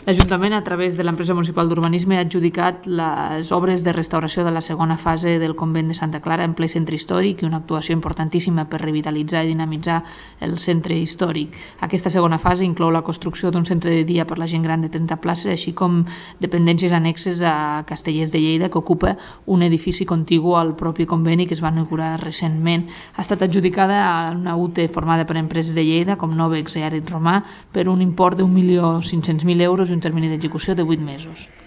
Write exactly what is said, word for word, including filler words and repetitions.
L'Ajuntament, a través de l'empresa municipal d'urbanisme, ha adjudicat les obres de restauració de la segona fase del convent de Santa Clara en ple centre històric i una actuació importantíssima per revitalitzar i dinamitzar el centre històric. Aquesta segona fase inclou la construcció d'un centre de dia per la gent gran de trenta places, així com dependències annexes a Castellers de Lleida, que ocupa un edifici contigu al propi conveni que es va inaugurar recentment. Ha estat adjudicada a una U T E formada per empreses de Lleida com Novex i Arit Romà per un import d'un milió cinc-cents mil euros i un termini d'execució de vuit mesos.